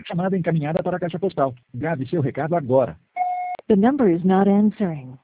Chamada encaminhada para a caixa postal. Grave seu recado agora. The number is not answering.